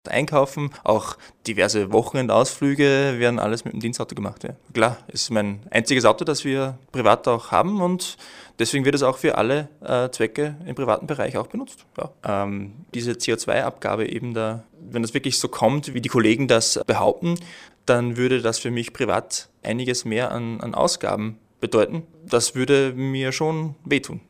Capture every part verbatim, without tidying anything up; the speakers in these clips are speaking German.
Einkaufen, auch diverse Wochenendausflüge werden alles mit dem Dienstauto gemacht. Ja. Klar, es ist mein einziges Auto, das wir privat auch haben und deswegen wird es auch für alle äh, Zwecke im privaten Bereich auch benutzt. Ja. Ähm, diese C O zwei Abgabe eben da, wenn das wirklich so kommt, wie die Kollegen das behaupten, dann würde das für mich privat einiges mehr an, an Ausgaben bedeuten. Das würde mir schon wehtun.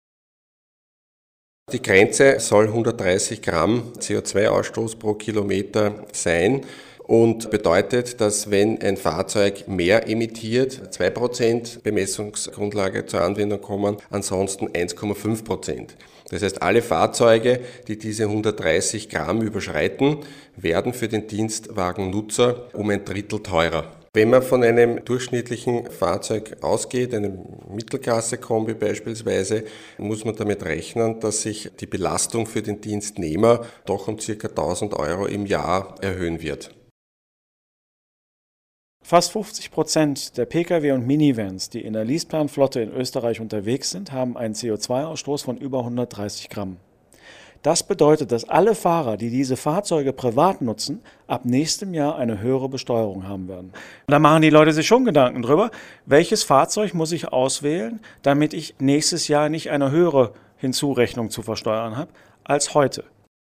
Die Grenze soll hundertdreißig Gramm C O zwei Ausstoß pro Kilometer sein und bedeutet, dass wenn ein Fahrzeug mehr emittiert, zwei Prozent Bemessungsgrundlage zur Anwendung kommen, ansonsten eins Komma fünf Prozent. Das heißt, alle Fahrzeuge, die diese hundertdreißig Gramm überschreiten, werden für den Dienstwagennutzer um ein Drittel teurer. Wenn man von einem durchschnittlichen Fahrzeug ausgeht, einem Mittelklasse-Kombi beispielsweise, muss man damit rechnen, dass sich die Belastung für den Dienstnehmer doch um ca. tausend Euro im Jahr erhöhen wird. Fast fünfzig Prozent der Pkw und Minivans, die in der Leaseplan-Flotte in Österreich unterwegs sind, haben einen C O zwei Ausstoß von über hundertdreißig Gramm. Das bedeutet, dass alle Fahrer, die diese Fahrzeuge privat nutzen, ab nächstem Jahr eine höhere Besteuerung haben werden. Da machen die Leute sich schon Gedanken drüber, welches Fahrzeug muss ich auswählen, damit ich nächstes Jahr nicht eine höhere Hinzurechnung zu versteuern habe als heute.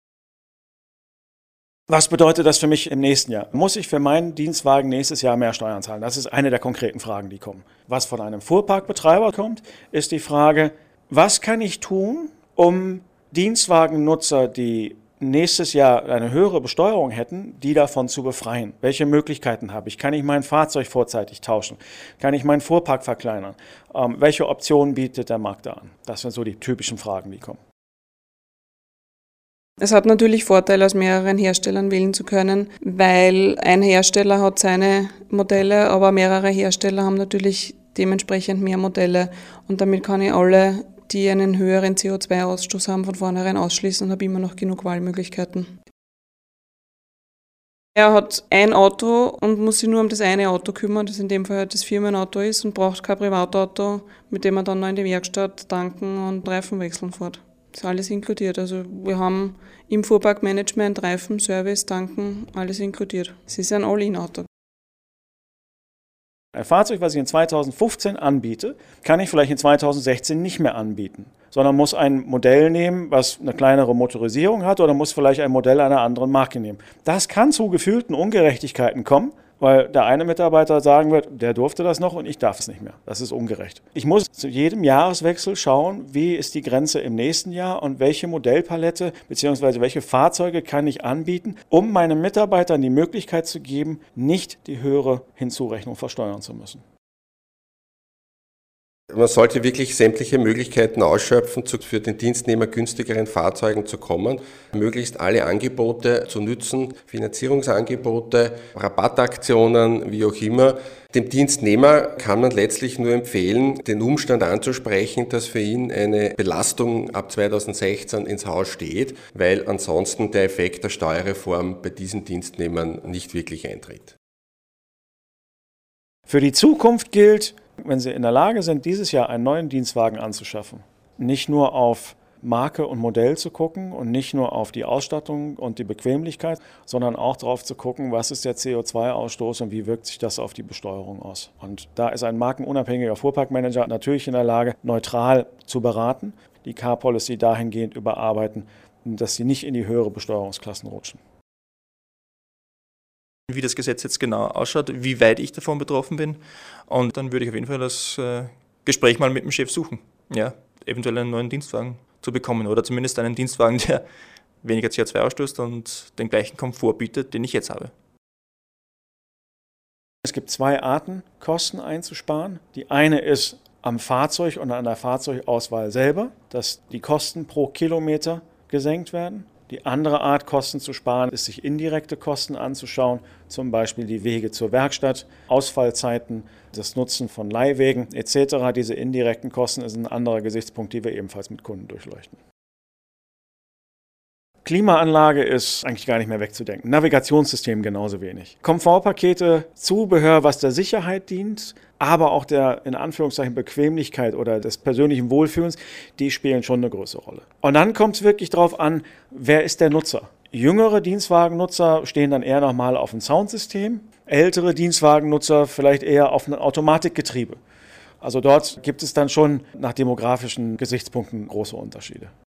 Was bedeutet das für mich im nächsten Jahr? Muss ich für meinen Dienstwagen nächstes Jahr mehr Steuern zahlen? Das ist eine der konkreten Fragen, die kommen. Was von einem Fuhrparkbetreiber kommt, ist die Frage, was kann ich tun, um Dienstwagennutzer, die nächstes Jahr eine höhere Besteuerung hätten, die davon zu befreien. Welche Möglichkeiten habe ich? Kann ich mein Fahrzeug vorzeitig tauschen? Kann ich meinen Fuhrpark verkleinern? Ähm, welche Optionen bietet der Markt da an? Das sind so die typischen Fragen, die kommen. Es hat natürlich Vorteile, aus mehreren Herstellern wählen zu können, weil ein Hersteller hat seine Modelle, aber mehrere Hersteller haben natürlich dementsprechend mehr Modelle und damit kann ich alle, die einen höheren C O zwei Ausstoß haben, von vornherein ausschließen und habe immer noch genug Wahlmöglichkeiten. Er hat ein Auto und muss sich nur um das eine Auto kümmern, das in dem Fall halt das Firmenauto ist und braucht kein Privatauto, mit dem er dann noch in die Werkstatt tanken und Reifen wechseln fährt. Das ist alles inkludiert. Also wir haben im Fuhrparkmanagement Reifen, Service, Tanken, alles inkludiert. Es ist ein All-in-Auto. Ein Fahrzeug, was ich in zweitausendfünfzehn anbiete, kann ich vielleicht in zweitausendsechzehn nicht mehr anbieten, sondern muss ein Modell nehmen, was eine kleinere Motorisierung hat oder muss vielleicht ein Modell einer anderen Marke nehmen. Das kann zu gefühlten Ungerechtigkeiten kommen, weil der eine Mitarbeiter sagen wird, der durfte das noch und ich darf es nicht mehr. Das ist ungerecht. Ich muss zu jedem Jahreswechsel schauen, wie ist die Grenze im nächsten Jahr und welche Modellpalette bzw. welche Fahrzeuge kann ich anbieten, um meinen Mitarbeitern die Möglichkeit zu geben, nicht die höhere Hinzurechnung versteuern zu müssen. Man sollte wirklich sämtliche Möglichkeiten ausschöpfen, für den Dienstnehmer günstigeren Fahrzeugen zu kommen, möglichst alle Angebote zu nützen, Finanzierungsangebote, Rabattaktionen, wie auch immer. Dem Dienstnehmer kann man letztlich nur empfehlen, den Umstand anzusprechen, dass für ihn eine Belastung ab zweitausendsechzehn ins Haus steht, weil ansonsten der Effekt der Steuerreform bei diesen Dienstnehmern nicht wirklich eintritt. Für die Zukunft gilt, wenn Sie in der Lage sind, dieses Jahr einen neuen Dienstwagen anzuschaffen, nicht nur auf Marke und Modell zu gucken und nicht nur auf die Ausstattung und die Bequemlichkeit, sondern auch darauf zu gucken, was ist der C O zwei Ausstoß und wie wirkt sich das auf die Besteuerung aus. Und da ist ein markenunabhängiger Fuhrparkmanager natürlich in der Lage, neutral zu beraten, die Car Policy dahingehend überarbeiten, dass sie nicht in die höhere Besteuerungsklassen rutschen. Wie das Gesetz jetzt genau ausschaut, wie weit ich davon betroffen bin. Und dann würde ich auf jeden Fall das äh, Gespräch mal mit dem Chef suchen. Ja, eventuell einen neuen Dienstwagen zu bekommen oder zumindest einen Dienstwagen, der weniger C O zwei ausstößt und den gleichen Komfort bietet, den ich jetzt habe. Es gibt zwei Arten, Kosten einzusparen. Die eine ist am Fahrzeug und an der Fahrzeugauswahl selber, dass die Kosten pro Kilometer gesenkt werden. Die andere Art, Kosten zu sparen, ist, sich indirekte Kosten anzuschauen, zum Beispiel die Wege zur Werkstatt, Ausfallzeiten, das Nutzen von Leihwegen et cetera. Diese indirekten Kosten ist ein anderer Gesichtspunkt, die wir ebenfalls mit Kunden durchleuchten. Klimaanlage ist eigentlich gar nicht mehr wegzudenken. Navigationssystem genauso wenig. Komfortpakete, Zubehör, was der Sicherheit dient, aber auch der in Anführungszeichen Bequemlichkeit oder des persönlichen Wohlfühlens, die spielen schon eine große Rolle. Und dann kommt es wirklich darauf an, wer ist der Nutzer? Jüngere Dienstwagennutzer stehen dann eher nochmal auf ein Soundsystem, ältere Dienstwagennutzer vielleicht eher auf ein Automatikgetriebe. Also dort gibt es dann schon nach demografischen Gesichtspunkten große Unterschiede.